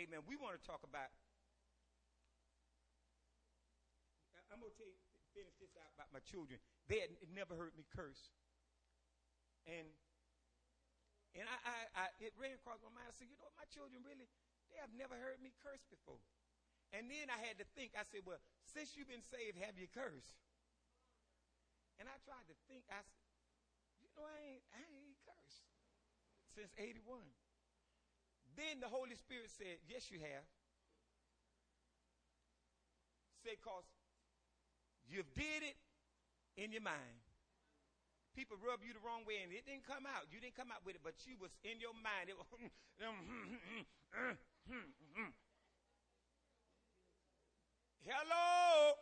amen, we want to talk about, I'm going to finish this out about my children. They had never heard me curse. And it ran across my mind. I said, you know what, my children really, they have never heard me curse before. And then I had to think, I said, well, since you've been saved, have you cursed? And I tried to think, I said, you know, I ain't cursed since 81. Then the Holy Spirit said, yes, you have. Said, because you've did it in your mind. People rub you the wrong way, and it didn't come out. You didn't come out with it, but you was in your mind. It was, hello.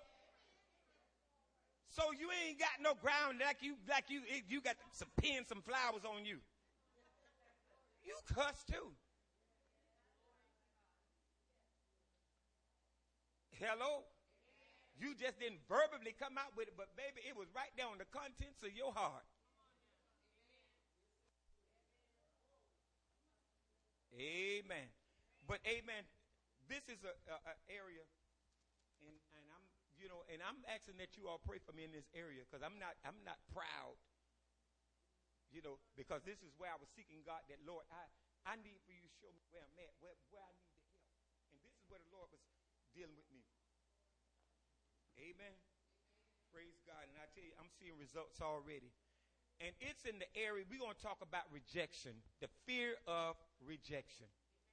So you ain't got no ground like you got some pins, some flowers on you. You cuss too. Hello. You just didn't verbally come out with it, but baby, it was right there on the contents of your heart. Amen. But amen. This is a area, and I'm asking that you all pray for me in this area, because I'm not proud, because this is where I was seeking God. That Lord, I need for you to show me where I'm at, where I need the help, and this is where the Lord was dealing with me. Amen. Praise God. And I tell you, I'm seeing results already. And it's in the area, we're going to talk about rejection, the fear of rejection.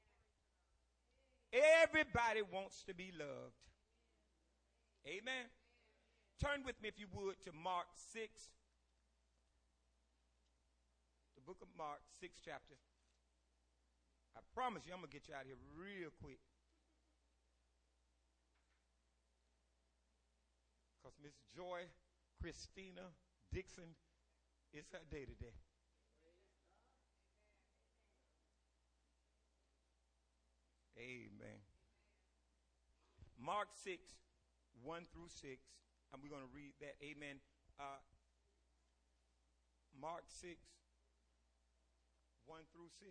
Everybody wants to be loved. Amen. Turn with me, if you would, to Mark 6. The book of Mark, 6th chapter. I promise you, I'm going to get you out of here real quick. Because Miss Joy Christina Dixon, it's her day today. Amen. Mark 6, 1 through 6, and we're going to read that. Amen. Mark 6, 1 through 6.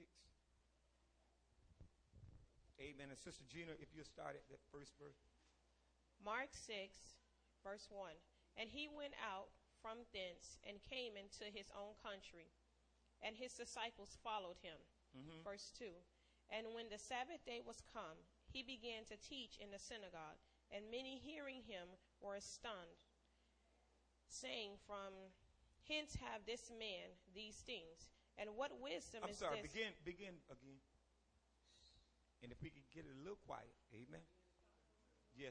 Amen. And Sister Gina, if you'll start at that first verse. Mark 6, verse 1. And he went out from thence and came into his own country, and his disciples followed him. Mm-hmm. Verse 2. And when the Sabbath day was come, he began to teach in the synagogue, and many hearing him were astonished, saying, from hence have this man these things, and what wisdom is this? Begin again. And if we could get it a little quiet. Amen. Yes.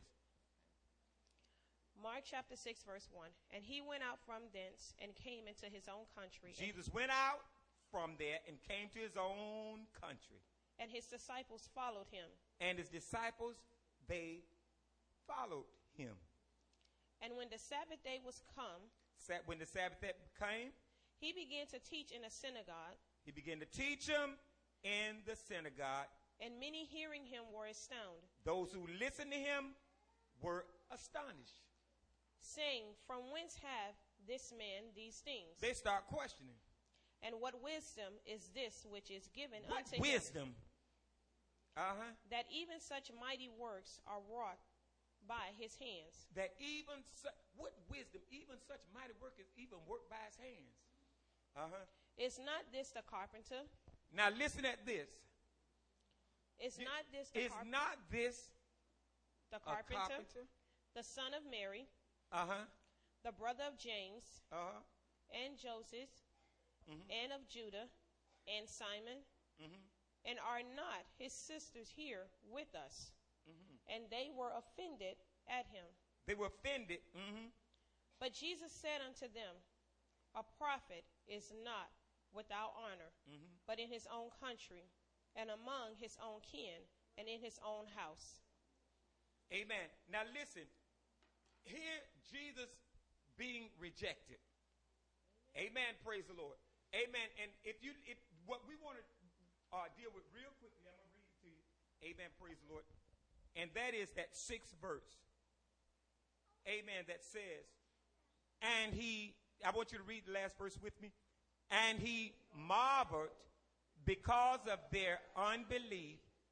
Mark chapter 6, verse 1. And he went out from thence and came into his own country. Jesus went out from there and came to his own country. And his disciples followed him. And his disciples, they followed him. And when the Sabbath day was come, when the Sabbath day came, he began to teach in a synagogue. He began to teach them in the synagogue. And many hearing him were astounded. Those who listened to him were astonished, saying, from whence have this man these things? They start questioning. And what wisdom is this which is given what unto wisdom? him? That even such mighty works are wrought by his hands. That even what wisdom? Even such mighty work is even worked by his hands. Is not this the carpenter? Now listen at this. Is not this the carpenter? Is not this the carpenter? The son of Mary? The brother of James? And Joseph? Mm-hmm. And of Judah? And Simon? Mm-hmm. And are not his sisters here with us? Mm-hmm. And they were offended at him. They were offended. Mm-hmm. But Jesus said unto them, a prophet is not without honor, mm-hmm. but in his own country, and among his own kin, and in his own house. Amen. Now listen, here Jesus being rejected. Amen. Praise the Lord. Amen. And if what we want to deal with real quickly, I'm going to read it to you. Amen. Praise the Lord. And that is that 6th verse. Amen. That says, and I want you to read the last verse with me. And he marveled because of their unbelief,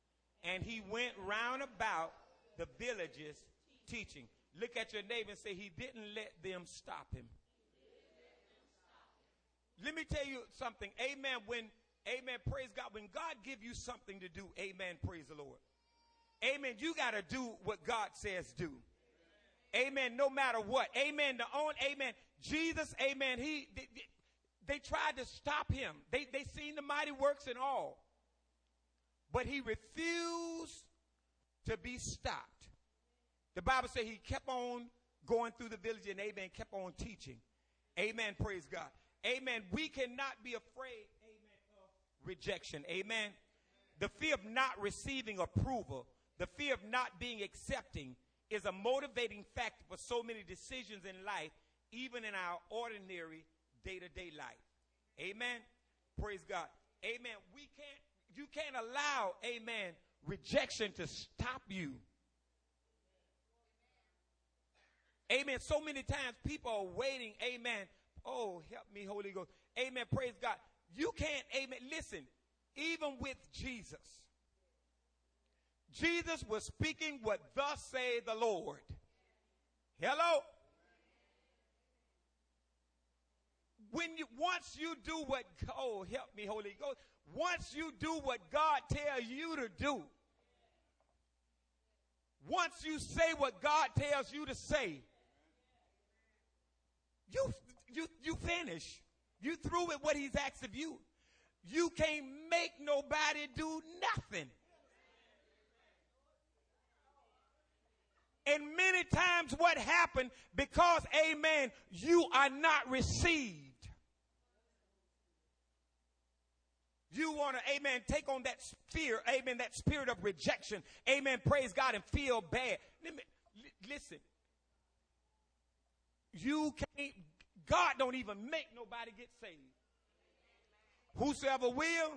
And he went round about the villages teaching. Look at your neighbor and say, he didn't let them stop him. Let me tell you something. Amen. Amen. Praise God. When God give you something to do, amen. Praise the Lord. Amen. You got to do what God says do. Amen. No matter what. Amen. Amen. Jesus, amen. They tried to stop him. They seen the mighty works and all. But he refused to be stopped. The Bible says he kept on going through the village and amen, kept on teaching. Amen. Praise God. Amen. We cannot be afraid, amen, of rejection. Amen. The fear of not receiving approval, the fear of not being accepting is a motivating factor for so many decisions in life, even in our ordinary day-to-day life. Amen. Praise God. Amen. You can't allow, amen, rejection to stop you. Amen. So many times people are waiting, amen. Oh, help me, Holy Ghost. Amen. Praise God. You can't, amen. Listen, even with Jesus, Jesus was speaking what thus say the Lord. Hello? Once you do what, oh, help me, Holy Ghost. Once you do what God tells you to do, once you say what God tells you to say, you finish. You through with what he's asked of you. You can't make nobody do nothing. And many times what happened because, amen, you are not received. You want to, amen, take on that fear, amen, that spirit of rejection, amen, praise God, and feel bad. Listen, you can't, God don't even make nobody get saved. Whosoever will,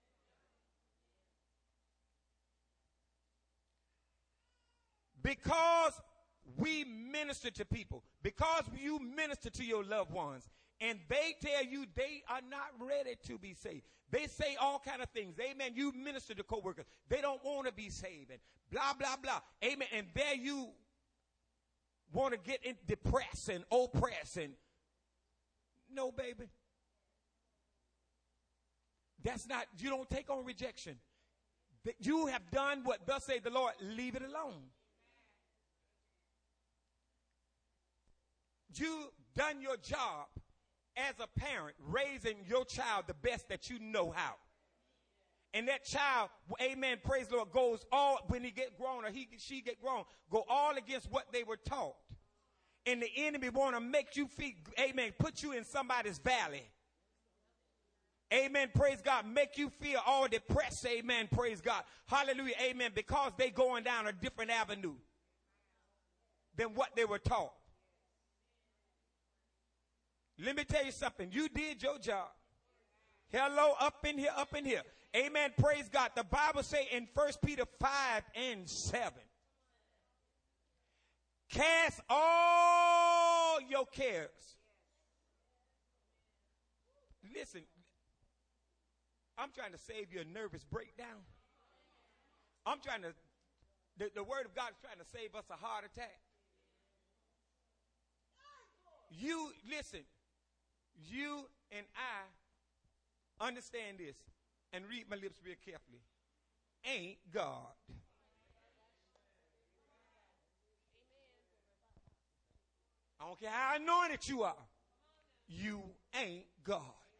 because we minister to people, because you minister to your loved ones, and they tell you they are not ready to be saved. They say all kind of things. Amen. You minister to coworkers. They don't want to be saved. And blah, blah, blah. Amen. And there you want to get depressed and oppressed. And no, baby. That's not, you don't take on rejection. You have done what thus saith the Lord. Leave it alone. You've done your job as a parent, raising your child the best that you know how. And that child, amen, praise the Lord, goes all, when he get grown or she get grown, go all against what they were taught. And the enemy want to make you feel, amen, put you in somebody's valley. Amen, praise God, make you feel all depressed, amen, praise God. Hallelujah, amen, because they going down a different avenue than what they were taught. Let me tell you something. You did your job. Hello, up in here, up in here. Amen. Praise God. The Bible say in 1 Peter 5:7, cast all your cares. Listen, I'm trying to save you a nervous breakdown. I'm trying to, the word of God is trying to save us a heart attack. You, listen. You and I understand this and read my lips real carefully. Ain't God. I don't care how anointed you are. You ain't God.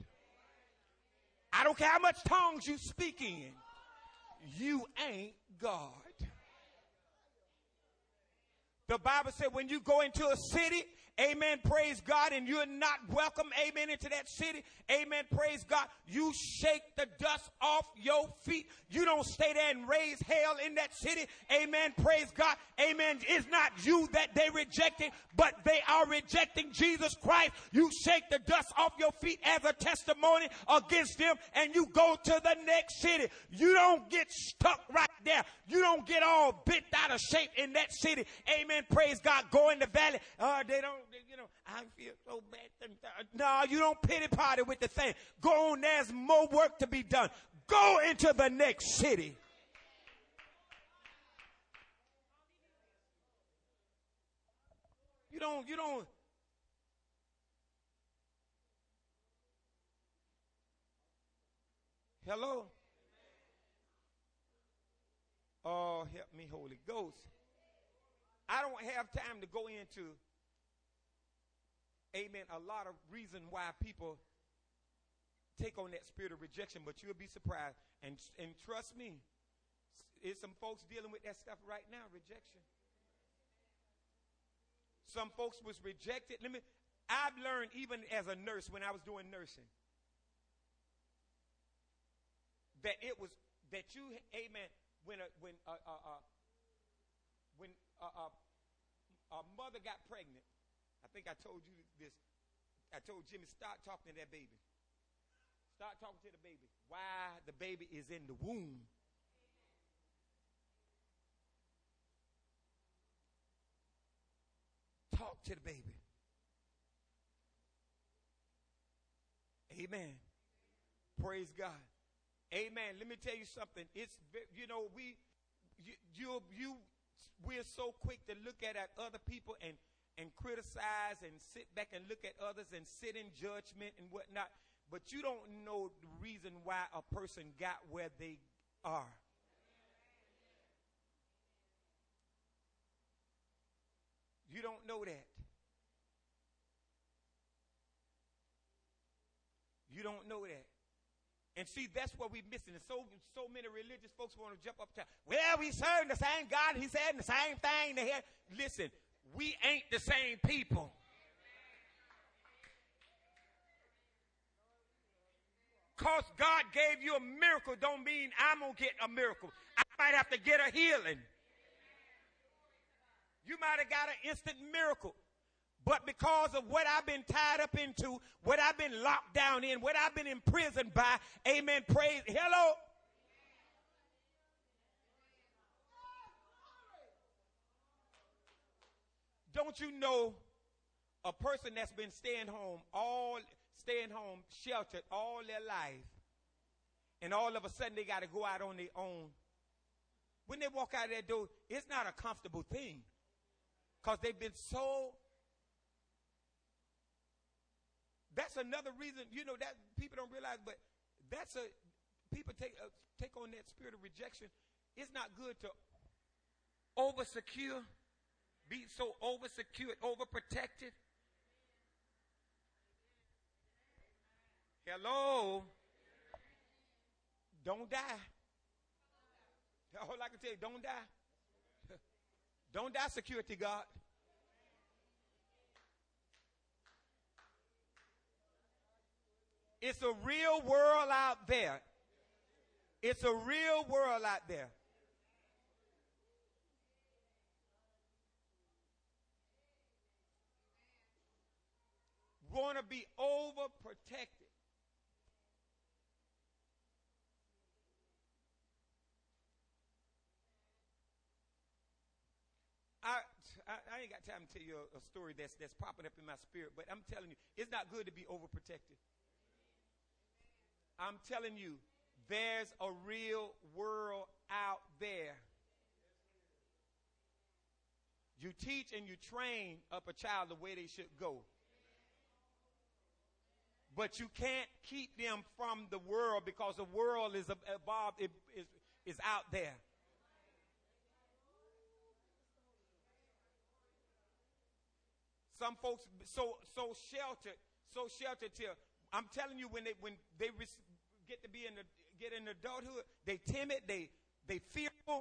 I don't care how much tongues you speak in. You ain't God. The Bible said when you go into a city, amen, praise God, and you're not welcome, amen, into that city, amen, praise God, you shake the dust off your feet. You don't stay there and raise hell in that city, amen, praise God, amen. It's not you that they rejected, but they are rejecting Jesus Christ. You shake the dust off your feet as a testimony against them, and you go to the next city. You don't get stuck right there. You don't get all bent out of shape in that city, amen, praise God. Go in the valley. They don't, you know, I feel so bad. No, you don't pity party with the thing. Go on, there's more work to be done. Go into the next city. You don't. Hello? Oh, help me, Holy Ghost. I don't have time to go into, amen, a lot of reason why people take on that spirit of rejection, but you'll be surprised. And trust me, there's some folks dealing with that stuff right now, rejection. Some folks was rejected. I've learned even as a nurse when I was doing nursing that it was that you, amen, when a mother got pregnant, I think I told you this. I told Jimmy, start talking to that baby. Start talking to the baby. Why the baby is in the womb. Talk to the baby. Amen. Praise God. Amen. Let me tell you something. It's, we're so quick to look at other people and criticize and sit back and look at others and sit in judgment and whatnot. But you don't know the reason why a person got where they are. You don't know that. You don't know that. And see, that's what we're missing. And so many religious folks want to jump up to, well, we serve the same God. He said the same thing. Listen, we ain't the same people. Because God gave you a miracle don't mean I'm going to get a miracle. I might have to get a healing. You might have got an instant miracle. But because of what I've been tied up into, what I've been locked down in, what I've been imprisoned by, amen, praise, hello. Don't you know a person that's been staying home, sheltered all their life, and all of a sudden they got to go out on their own. When they walk out of that door, it's not a comfortable thing. Because they've been so. That's another reason, that people don't realize, but people take on that spirit of rejection. It's not good to over-secure, be so over-secured, over-protected. Hello? Don't die. All I can tell you, don't die. Don't die, security guard. It's a real world out there. It's a real world out there. Want to be overprotected. I ain't got time to tell you a story that's popping up in my spirit, but I'm telling you, it's not good to be overprotected. I'm telling you, there's a real world out there. You teach and you train up a child the way they should go. But you can't keep them from the world because the world is out there. Some folks so sheltered till I'm telling you when they get to get in adulthood, they timid, they fearful,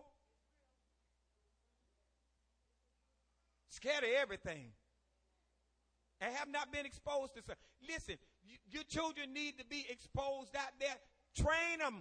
scared of everything, and have not been exposed to something. Listen, your children need to be exposed out there. Train them.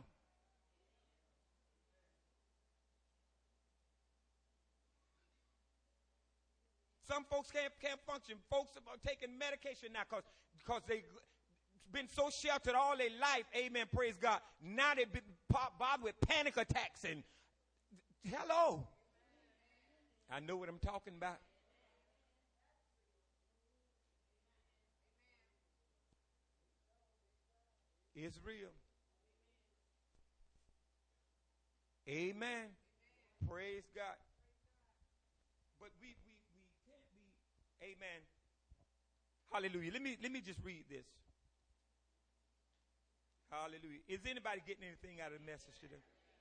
Some folks can't function. Folks are taking medication now because they've been so sheltered all their life. Amen. Praise God. Now they've been bothered with panic attacks and hello. I know what I'm talking about. It's real. Amen. Praise God. But we can't be, Amen. Hallelujah. Let me just read this. Hallelujah. Is anybody getting anything out of the message today?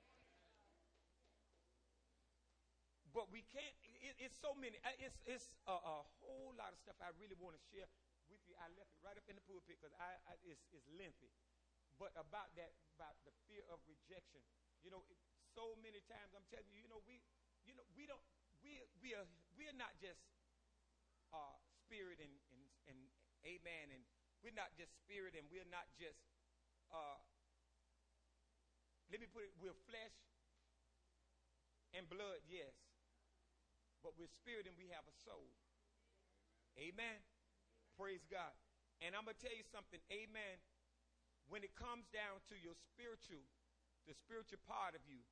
But we can't, it's so many, it's a whole lot of stuff I really want to share with you. I left it right up in the pulpit because it's lengthy. But about about the fear of rejection. So many times I'm telling you, we're not just spirit and amen, and we're not just spirit, and we're not just, let me put it, we're flesh and blood, yes. But we're spirit and we have a soul. Amen. Praise God. And I'm going to tell you something. Amen. When it comes down to your the spiritual part of you,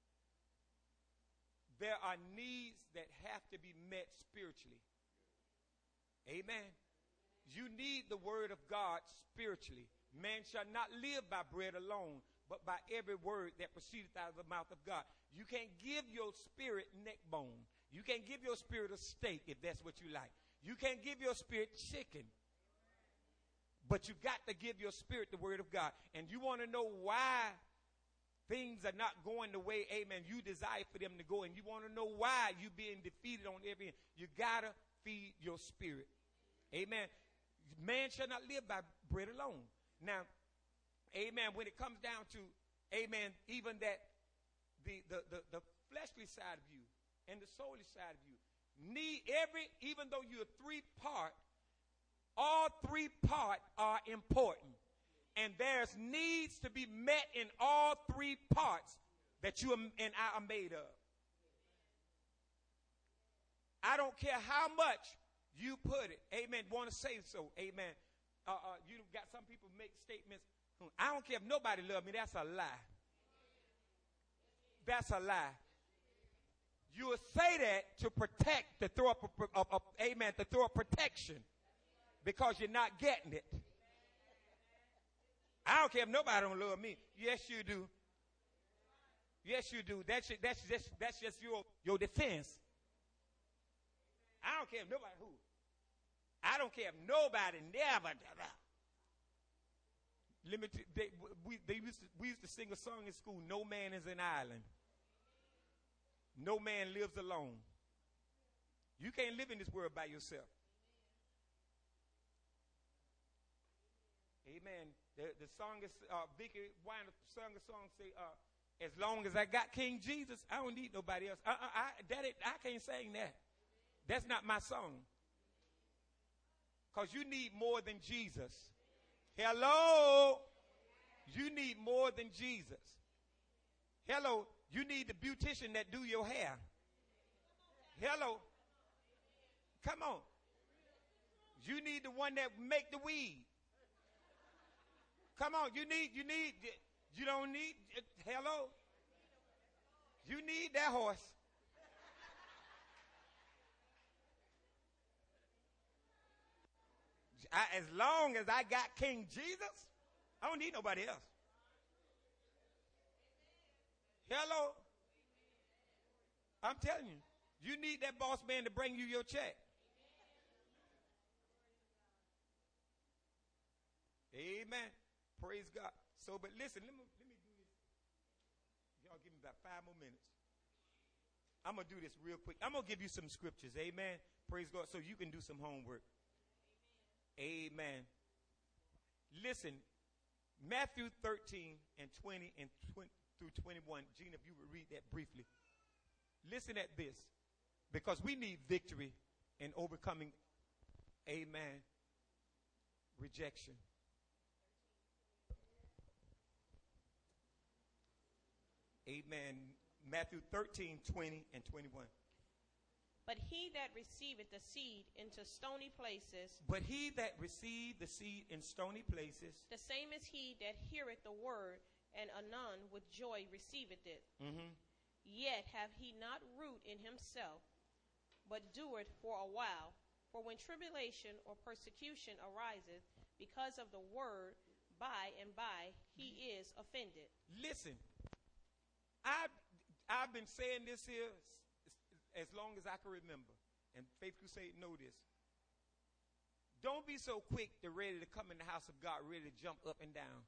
there are needs that have to be met spiritually. Amen. You need the word of God spiritually. Man shall not live by bread alone, but by every word that proceedeth out of the mouth of God. You can't give your spirit neck bone. You can't give your spirit a steak if that's what you like. You can't give your spirit chicken. But you got to give your spirit the word of God. And you want to know why things are not going the way, amen, you desire for them to go. And you want to know why you're being defeated on every end. You got to feed your spirit. Amen. Man shall not live by bread alone. Now, amen, when it comes down to, amen, even that the fleshly side of you and the soulish side of you need even though you're three-part, all three-part are important. And there's needs to be met in all three parts that you and I are made of. I don't care how much you put it. Amen. Want to say so. Amen. You got some people make statements. I don't care if nobody loves me. That's a lie. That's a lie. You will say that to protect, to throw up, amen, to throw up protection because you're not getting it. I don't care if nobody don't love me. Yes, you do. Yes, you do. That's just your defense. I don't care if nobody who. I don't care if nobody never. We used to sing a song in school. No man is an island. No man lives alone. You can't live in this world by yourself. Amen. The song is, Vicky Weiner sung a song, say, as long as I got King Jesus, I don't need nobody else. I can't sing that. That's not my song. Because you need more than Jesus. Hello. You need more than Jesus. Hello. You need the beautician that do your hair. Hello. Come on. You need the one that make the weed. Come on. You don't need, hello. You need that horse. As long as I got King Jesus, I don't need nobody else. Hello. I'm telling you, you need that boss man to bring you your check. Amen. Praise God. So, but listen, let me do this. Y'all give me about 5 more minutes. I'm going to do this real quick. I'm going to give you some scriptures. Amen. Praise God. So you can do some homework. Amen. Listen, Matthew 13 and 20 and 20 through 21. Gina, if you would read that briefly. Listen at this. Because we need victory in overcoming, amen, rejection. Amen. Matthew 13, 20 and 21. But he that receiveth the seed into stony places, But he that received the seed in stony places, the same is he that heareth the word, and anon with joy receiveth it. Yet have he not root in himself, but doeth for a while. For when tribulation or persecution ariseth because of the word, by and by he is offended. Listen, I've been saying this here as long as I can remember. And Faith Crusade know this. Don't be so quick to ready to come in the house of God, ready to jump up and down.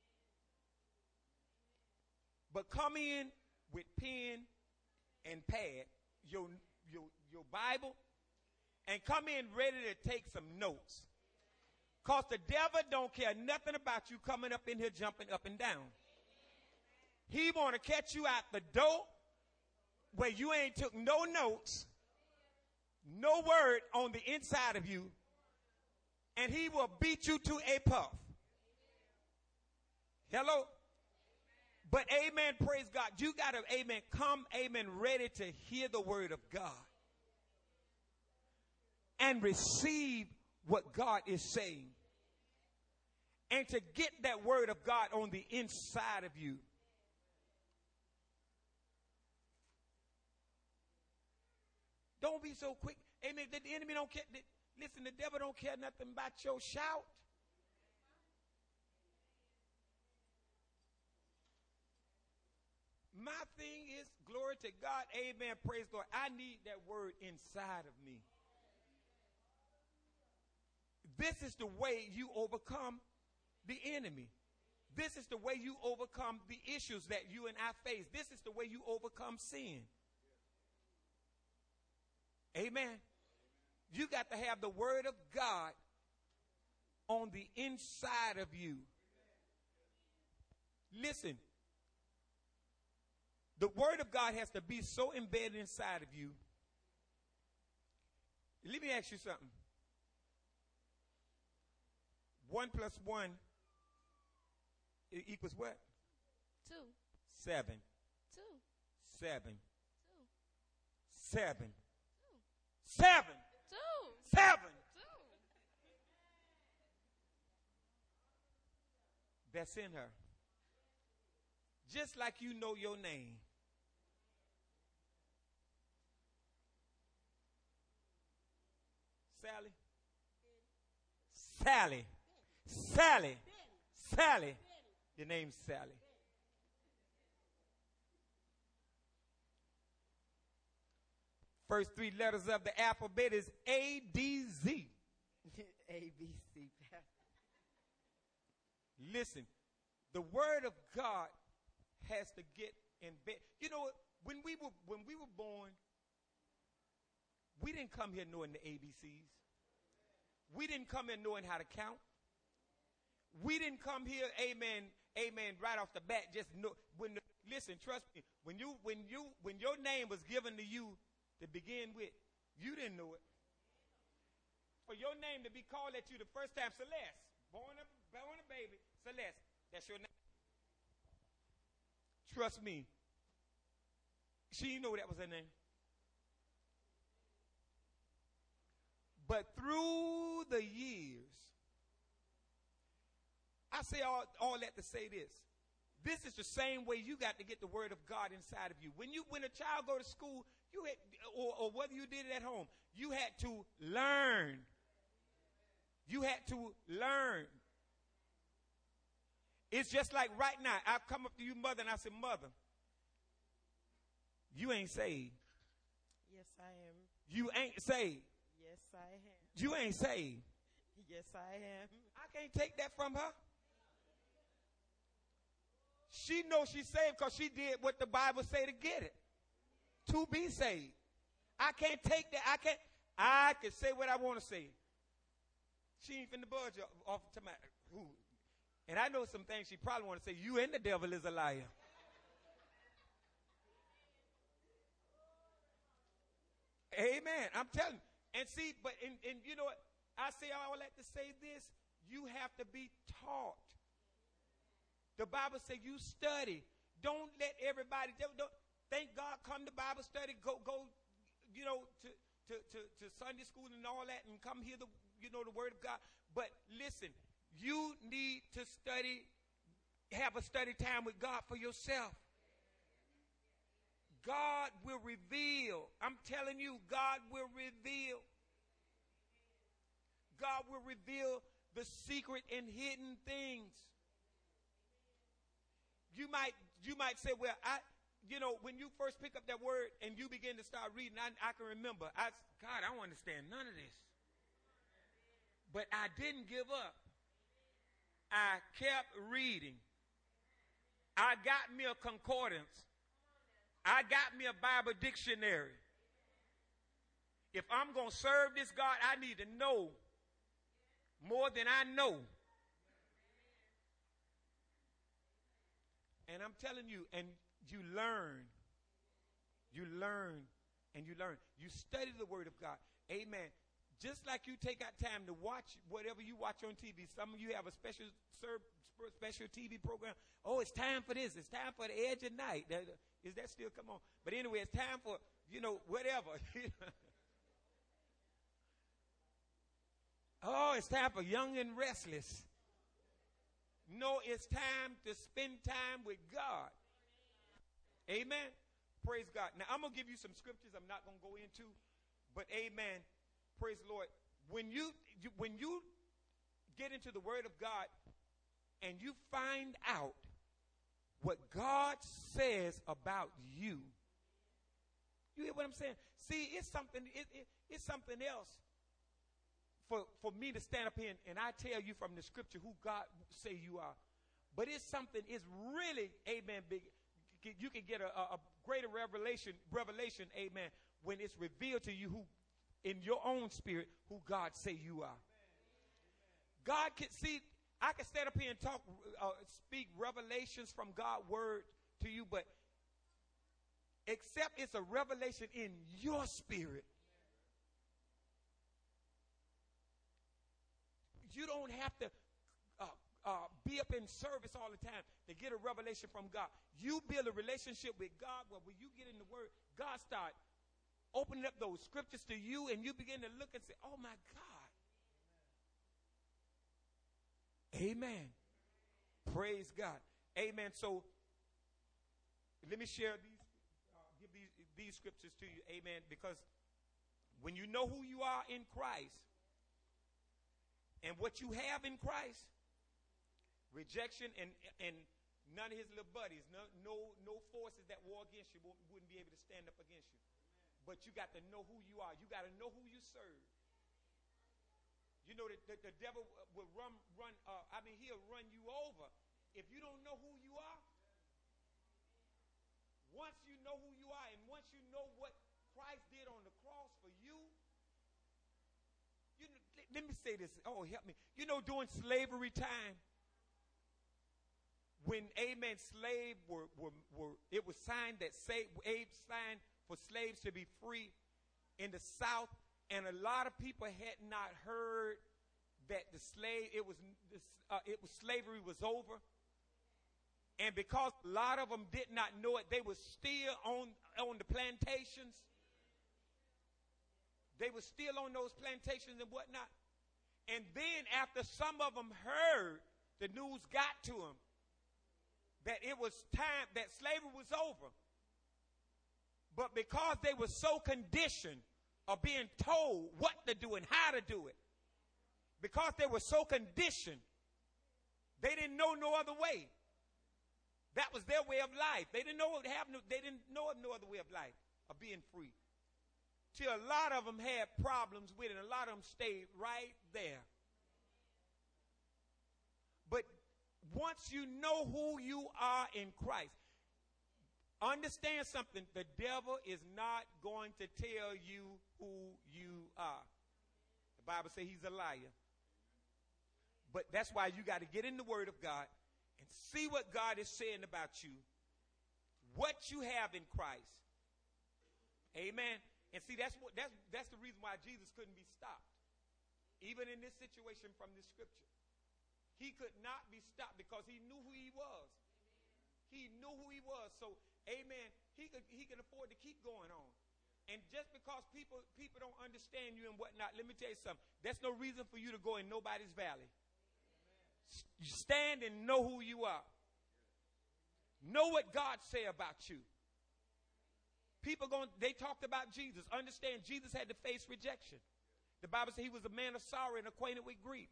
But come in with pen and pad, your Bible, and come in ready to take some notes. Because the devil don't care nothing about you coming up in here jumping up and down. He want to catch you out the door where you ain't took no notes, no word on the inside of you, and he will beat you to a puff. Hello? But amen, praise God. You got to, amen, come, amen, ready to hear the word of God and receive what God is saying. And to get that word of God on the inside of you. Don't be so quick. Amen. The enemy don't care. Listen, the devil don't care nothing about your shout. My thing is, glory to God, amen, praise God. I need that word inside of me. This is the way you overcome the enemy. This is the way you overcome the issues that you and I face. This is the way you overcome sin. Amen. You got to have the word of God on the inside of you. Listen. The word of God has to be so embedded inside of you. Let me ask you something. 1 + 1 equals what? 2. 7. 2. 7. 2. 7. 2. 7. 2. 7. 2. That's in her. Just like you know your name. Sally. Sally. Sally. Sally. Your name's Sally. First 3 letters of the alphabet is A-D-Z. ABC. Listen, the word of God has to get in bed. You know, when we were born, we didn't come here knowing the ABCs. We didn't come here knowing how to count. We didn't come here, amen, right off the bat. Just know. Listen, trust me. When your name was given to you to begin with, you didn't know it. For your name to be called at you the first time, Celeste, born a baby, Celeste, that's your name. Trust me. She didn't know that was her name. But through the years, I say all that to say this. This is the same way you got to get the word of God inside of you. When a child go to school, you had, or whether you did it at home, you had to learn. You had to learn. It's just like right now, I come up to you, mother, and I say, Mother, you ain't saved. Yes, I am. You ain't saved. Yes, I am. You ain't saved. Yes, I am. I can't take that from her. She knows she's saved because she did what the Bible say to get it. To be saved. I can't take that. I can say what I want to say. She ain't finna budge off to my who. And I know some things she probably want to say. You and the devil is a liar. Amen. I'm telling you. And see, but and you know what? I say all that to say this. You have to be taught. The Bible says you study. Don't let everybody. Don't thank God. Come to Bible study. Go. You know to Sunday school and all that, and come hear the word of God. But listen, you need to study. Have a study time with God for yourself. God will reveal. I'm telling you, God will reveal. God will reveal the secret and hidden things. You might say, well, when you first pick up that word and you begin to start reading, I can remember. God, I don't understand none of this. But I didn't give up. I kept reading. I got me a concordance. I got me a Bible dictionary. If I'm going to serve this God, I need to know more than I know. And I'm telling you, and you learn. You learn and you learn. You study the Word of God. Amen. Just like you take out time to watch whatever you watch on TV. Some of you have a special TV program. Oh, it's time for this. It's time for the Edge of Night. Is that still come on? But anyway, it's time for, whatever. Oh, it's time for Young and Restless. No, it's time to spend time with God. Amen. Praise God. Now, I'm going to give you some scriptures I'm not going to go into, but amen. Praise the Lord. When you get into the Word of God and you find out what God says about you, you hear what I'm saying? See, it's something else for me to stand up here and I tell you from the scripture who God say you are. But it's really, amen, big. You can get a greater revelation, amen, when it's revealed to you who, in your own spirit, who God say you are. God can see, I can stand up here and talk, speak revelations from God's word to you, but except it's a revelation in your spirit, you don't have to be up in service all the time to get a revelation from God. You build a relationship with God where when you get in the Word, God start opening up those scriptures to you and you begin to look and say, oh my God. Amen. Praise God. Amen. So let me share give these scriptures to you. Amen. Because when you know who you are in Christ and what you have in Christ, rejection and none of his little buddies, no forces that war against you wouldn't be able to stand up against you. But you got to know who you are. You got to know who you serve. You know that the devil will he'll run you over if you don't know who you are. Once you know who you are and once you know what Christ did on the cross for you, let me say this. Oh, help me. During slavery time, when, amen, slave it was signed that Abe signed for slaves to be free in the South, and a lot of people had not heard that slavery was over. And because a lot of them did not know it, they were still on the plantations. They were still on those plantations and whatnot. And then after some of them heard, the news got to them that it was time, that slavery was over. But because they were so conditioned of being told what to do and how to do it, because they were so conditioned, they didn't know no other way. That was their way of life. They didn't know they didn't know of no other way of life, of being free. Till a lot of them had problems with it, and a lot of them stayed right there. But once you know who you are in Christ, understand something. The devil is not going to tell you who you are. The Bible says he's a liar. But that's why you got to get in the Word of God and see what God is saying about you, what you have in Christ. Amen. And see, that's the reason why Jesus couldn't be stopped, even in this situation from this scripture. He could not be stopped because he knew who he was. He knew who he was. So, amen, he could afford to keep going on. And just because people don't understand you and whatnot, let me tell you something. That's no reason for you to go in nobody's valley. You stand and know who you are. Know what God say about you. They talked about Jesus. Understand, Jesus had to face rejection. The Bible says he was a man of sorrow and acquainted with grief.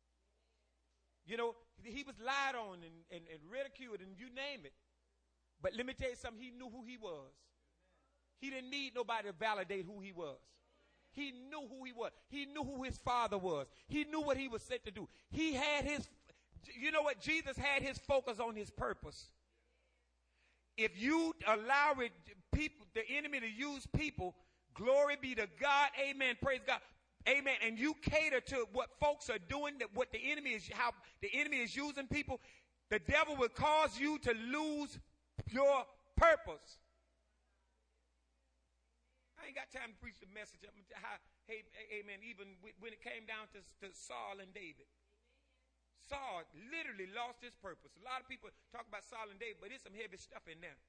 He was lied on and ridiculed and you name it. But let me tell you something. He knew who he was. He didn't need nobody to validate who he was. He knew who he was. He knew who his father was. He knew what he was sent to do. He had his, you know what? Jesus had his focus on his purpose. If you allow people, the enemy to use people, glory be to God, amen, praise God, amen, and you cater to what folks are doing, that what the enemy is, how the enemy is using people, the devil will cause you to lose your purpose. I ain't got time to preach the message. Hey, amen, even when it came down to Saul and David. Saul literally lost his purpose. A lot of people talk about Saul and David, but there's some heavy stuff in there.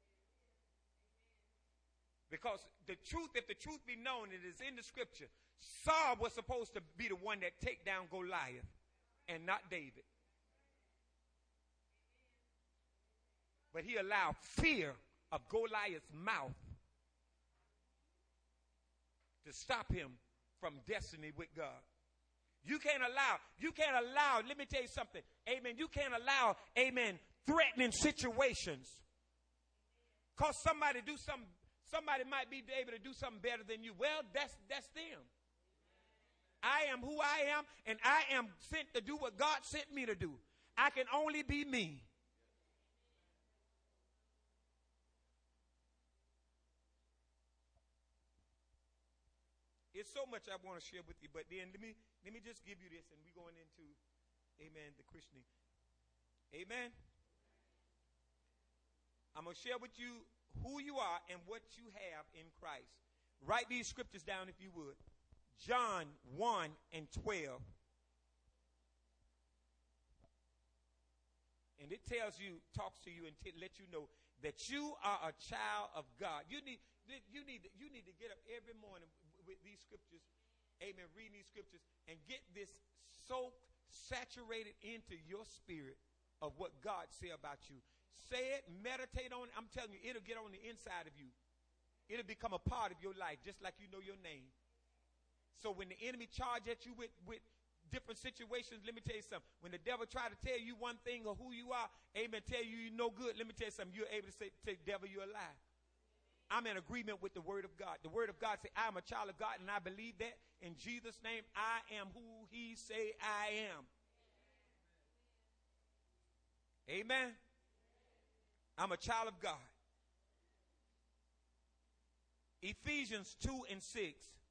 Because the truth, if the truth be known, it is in the scripture. Saul was supposed to be the one that take down Goliath and not David. But he allowed fear of Goliath's mouth to stop him from destiny with God. You can't allow, let me tell you something, amen, you can't allow, amen, threatening situations. Because somebody might be able to do something better than you. Well, that's them. I am who I am, and I am sent to do what God sent me to do. I can only be me. It's so much I want to share with you, but then let me just give you this, and we're going into, amen, the Christian. Amen. I'm going to share with you who you are and what you have in Christ. Write these scriptures down if you would. John 1 and 12. And it tells you, talks to you, and lets you know that you are a child of God. You need to get up every morning with these scriptures, amen, reading these scriptures, and get this soaked, saturated into your spirit of what God say about you. Say it, meditate on it. I'm telling you, it'll get on the inside of you. It'll become a part of your life, just like you know your name. So when the enemy charge at you with different situations, let me tell you something. When the devil try to tell you one thing or who you are, amen, tell you you're no good, let me tell you something. You're able to say, devil, you're a lie. I'm in agreement with the word of God. The word of God says, I'm a child of God, and I believe that. In Jesus' name, I am who he say I am. Amen. I'm a child of God. Ephesians 2 and 6.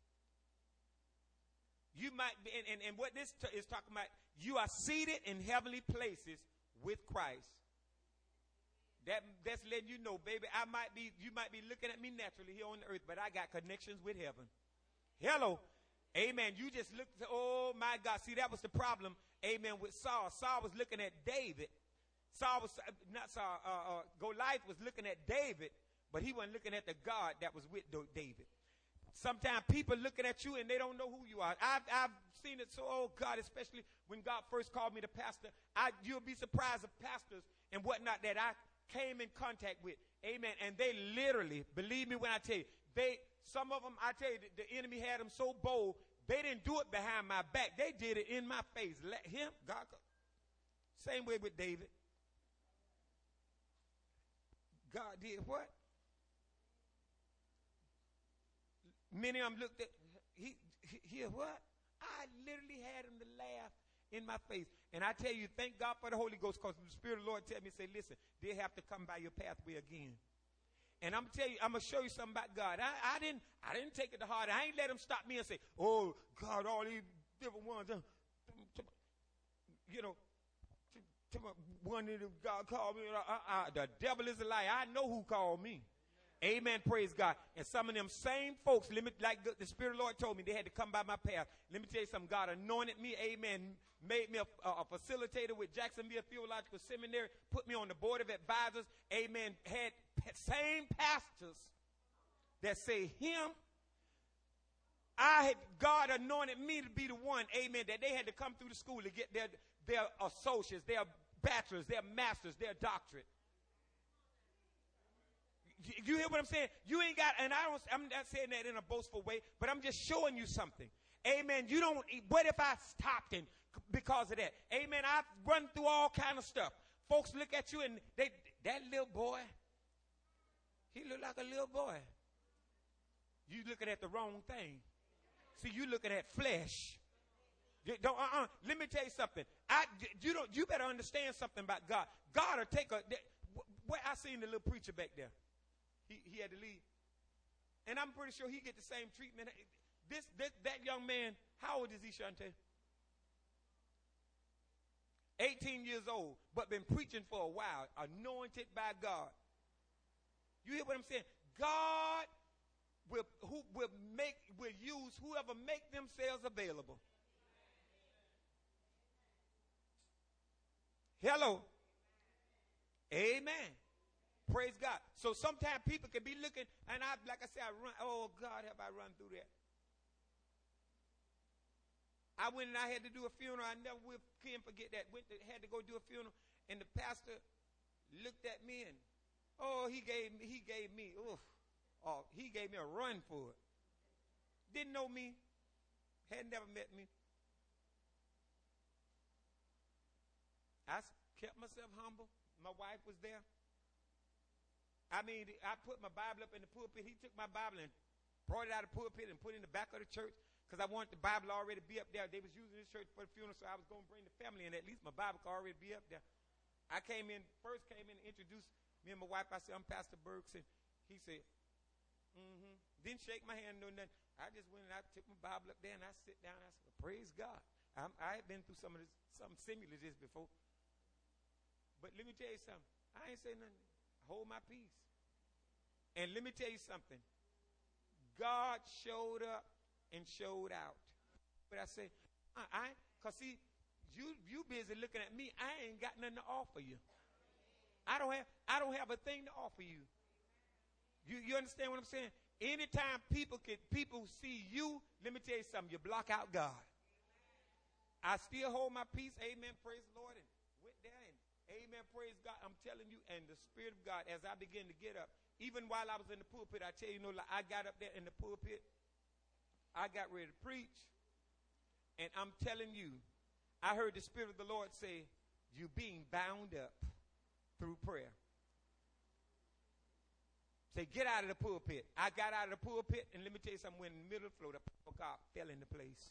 You might be, and what this is talking about, you are seated in heavenly places with Christ. That's letting you know, baby, you might be looking at me naturally here on the earth, but I got connections with heaven. Hello. Amen. You just looked, oh my God. See, that was the problem, amen, with Saul. Saul was looking at David. Goliath was looking at David, but he wasn't looking at the God that was with David. Sometimes people looking at you and they don't know who you are. I've seen it so, oh God, especially when God first called me to pastor. You'll be surprised of pastors and whatnot that I came in contact with. Amen. And they literally, believe me when I tell you, some of them, I tell you, the enemy had them so bold, they didn't do it behind my back. They did it in my face. Let him, God, same way with David. God did what? Many of them looked at, he what? I literally had him to laugh in my face. And I tell you, thank God for the Holy Ghost, because the Spirit of the Lord tell me, say, listen, they have to come by your pathway again. And I'm going to show you something about God. I didn't take it to heart. I ain't let him stop me and say, oh, God, all these different ones. One of them, God called me. The devil is a liar. I know who called me. Amen. Praise God. And some of them same folks, like the Spirit of the Lord told me, they had to come by my path. Let me tell you something. God anointed me. Amen. Made me a facilitator with Jacksonville Theological Seminary. Put me on the board of advisors. Amen. Had same pastors that say him. God anointed me to be the one. Amen. That they had to come through the school to get their associates, their bachelors, their masters, their doctorate. You hear what I'm saying? You ain't got, and I'm not saying that in a boastful way, but I'm just showing you something. Amen. What if I stopped and because of that? Amen. I've run through all kind of stuff. Folks look at you and that little boy, he look like a little boy. You looking at the wrong thing. See, you looking at flesh. Let me tell you something. You better understand something about God. God will take where I seen the little preacher back there. He had to leave. And I'm pretty sure he get the same treatment. That young man, how old is he, Shante? 18 years old, but been preaching for a while, anointed by God. You hear what I'm saying? God will use whoever make themselves available. Hello. Amen. Praise God. So sometimes people can be looking, and like I said, I run. Oh God, have I run through that? I went and I had to do a funeral. I never can forget that. Had to go do a funeral, and the pastor looked at me and, he gave me a run for it. Didn't know me, had never met me. I kept myself humble. My wife was there. I mean, I put my Bible up in the pulpit. He took my Bible and brought it out of the pulpit and put it in the back of the church because I wanted the Bible already to be up there. They was using this church for the funeral, so I was going to bring the family in. At least my Bible could already be up there. I first came in and introduced me and my wife. I said, I'm Pastor Burks. And he said, Didn't shake my hand, no nothing. I just went and I took my Bible up there and I sit down. I said, well, praise God. I had been through something similar to this before. But let me tell you something. I ain't say nothing. Hold my peace. And let me tell you something. God showed up and showed out. But I say, because see, you busy looking at me. I ain't got nothing to offer you. I don't have a thing to offer you. You understand what I'm saying? Anytime people see you, let me tell you something. You block out God. I still hold my peace. Amen. Praise the Lord. And went there and amen. Praise God. I'm telling you, and the Spirit of God, as I begin to get up, even while I was in the pulpit, I tell you, like I got up there in the pulpit. I got ready to preach. And I'm telling you, I heard the Spirit of the Lord say, you being bound up through prayer. Say, get out of the pulpit. I got out of the pulpit, and let me tell you something. When in the middle of the floor, the power of God fell into place.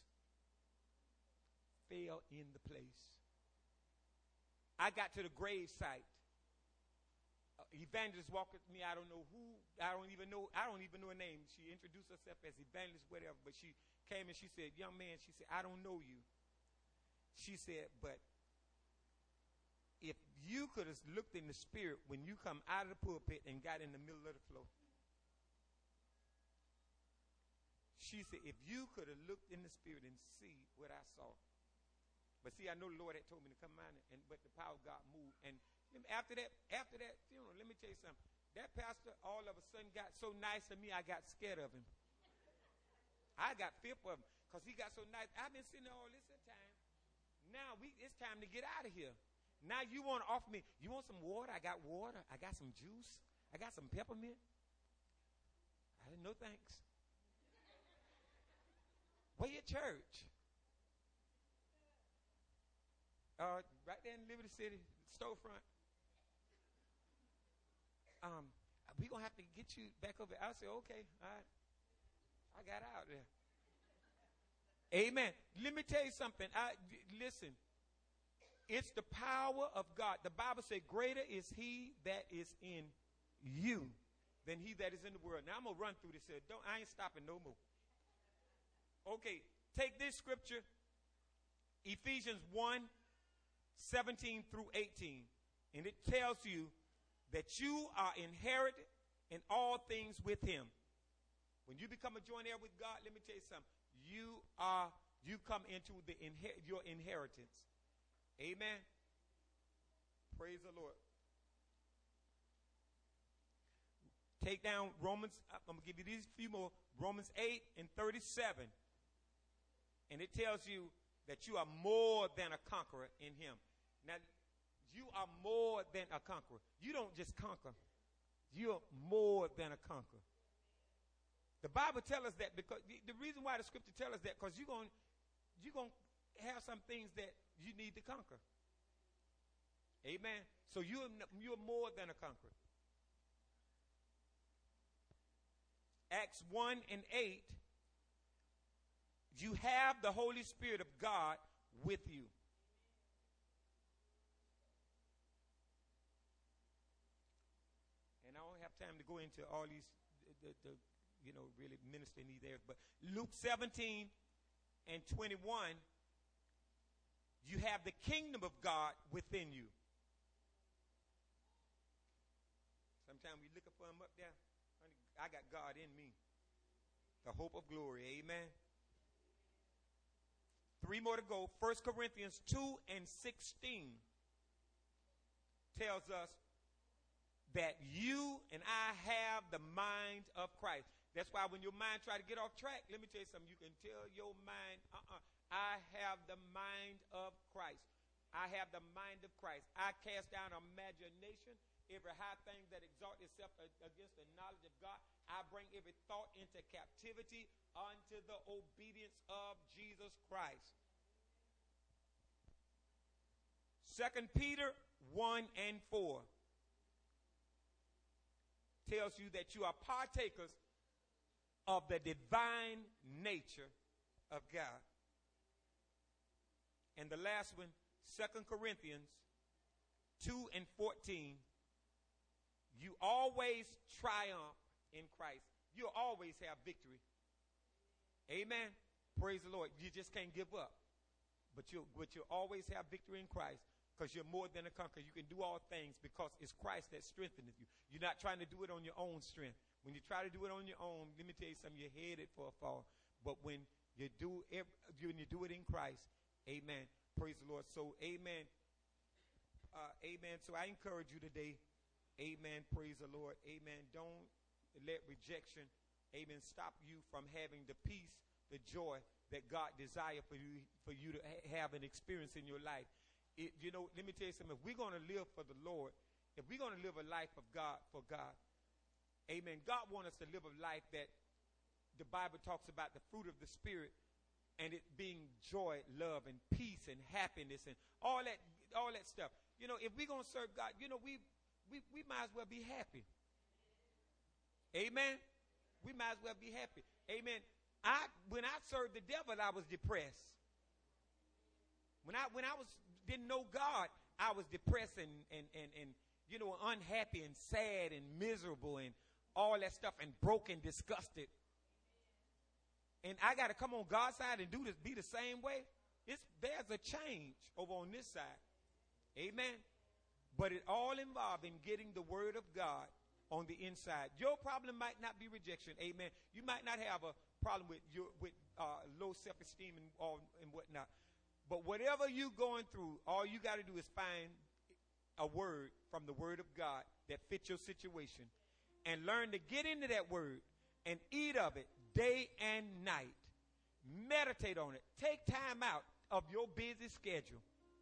Fell in the place. I got to the grave site. Evangelist walked with me. I don't even know her name. She introduced herself as evangelist, whatever. But she came and she said, young man, she said, I don't know you. She said, but if you could have looked in the spirit when you come out of the pulpit and got in the middle of the floor. She said, if you could have looked in the spirit and see what I saw. But see, I know the Lord had told me to come out, but the power of God moved. And after that funeral, let me tell you something. That pastor all of a sudden got so nice to me, I got scared of him. I got fearful of him because he got so nice. I've been sitting there all this time. Now it's time to get out of here. Now you want to offer me, you want some water? I got water. I got some juice. I got some peppermint. I didn't know, thanks. Where your church? Right there in Liberty City, storefront. We're going to have to get you back over. I said, okay, all right. I got out there. Amen. Let me tell you something. Listen. It's the power of God. The Bible says, greater is he that is in you than he that is in the world. Now, I'm going to run through this here. I ain't stopping no more. Okay, take this scripture, Ephesians 1:17 through 18. And it tells you that you are inherited in all things with him. When you become a joint heir with God, let me tell you something. You come into your inheritance. Amen. Praise the Lord. Take down Romans. I'm going to give you these few more. Romans 8:37. And it tells you that you are more than a conqueror in him. Now, you are more than a conqueror. You don't just conquer. You're more than a conqueror. The Bible tells us that because the reason why the scripture tells us that because you're going to have some things that you need to conquer. Amen. So you're more than a conqueror. Acts 1:8 You have the Holy Spirit of God with you. And I don't have time to go into all these, really minister in these areas. But Luke 17 and 21, you have the kingdom of God within you. Sometimes we look for him up there. Honey, I got God in me. The hope of glory. Amen. 3 more to go. 1 Corinthians 2 and 16 tells us that you and I have the mind of Christ. That's why when your mind try to get off track, let me tell you something. You can tell your mind, I have the mind of Christ. I have the mind of Christ. I cast down imagination, every high thing that exalts itself against the knowledge of God. I bring every thought into captivity unto the obedience of Jesus Christ. 2 Peter 1 and 4 tells you that you are partakers of the divine nature of God. And the last one, 2 Corinthians 2 and 14, you always triumph in Christ. You'll always have victory. Amen. Praise the Lord. You just can't give up. But you'll always have victory in Christ, because you're more than a conqueror. You can do all things because it's Christ that strengtheneth you. You're not trying to do it on your own strength. When you try to do it on your own, let me tell you something, you're headed for a fall. But when you do it in Christ, amen. Praise the Lord. So, amen. Amen. So I encourage you today, amen. Praise the Lord. Amen. Don't let rejection, amen, stop you from having the peace, the joy that God desires for you to have an experience in your life. Let me tell you something. If we're going to live for the Lord, if we're going to live a life of God, for God, amen, God wants us to live a life that the Bible talks about the fruit of the Spirit, and it being joy, love, and peace, and happiness, and all that stuff. If we're going to serve God, we might as well be happy. Amen. We might as well be happy. Amen. When I served the devil, I was depressed. When I didn't know God, I was depressed and unhappy and sad and miserable and all that stuff, and broken, disgusted. And I got to come on God's side and be the same way. There's a change over on this side. Amen. But it all involved in getting the word of God on the inside. Your problem might not be rejection. Amen. You might not have a problem with low self-esteem and whatnot. But whatever you're going through, all you got to do is find a word from the word of God that fits your situation, and learn to get into that word and eat of it day and night. Meditate on it. Take time out of your busy schedule.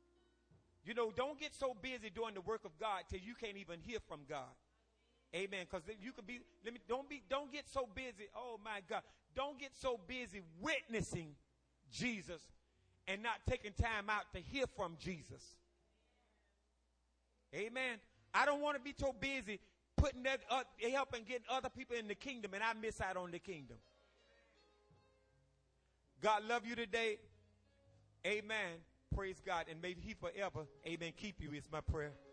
Don't get so busy doing the work of God till you can't even hear from God. Amen. Because you could be, don't get so busy. Oh my God. Don't get so busy witnessing Jesus and not taking time out to hear from Jesus. Amen. I don't want to be so busy putting that helping getting other people in the kingdom, and I miss out on the kingdom. God love you today. Amen. Praise God. And may he forever, amen, keep you is my prayer.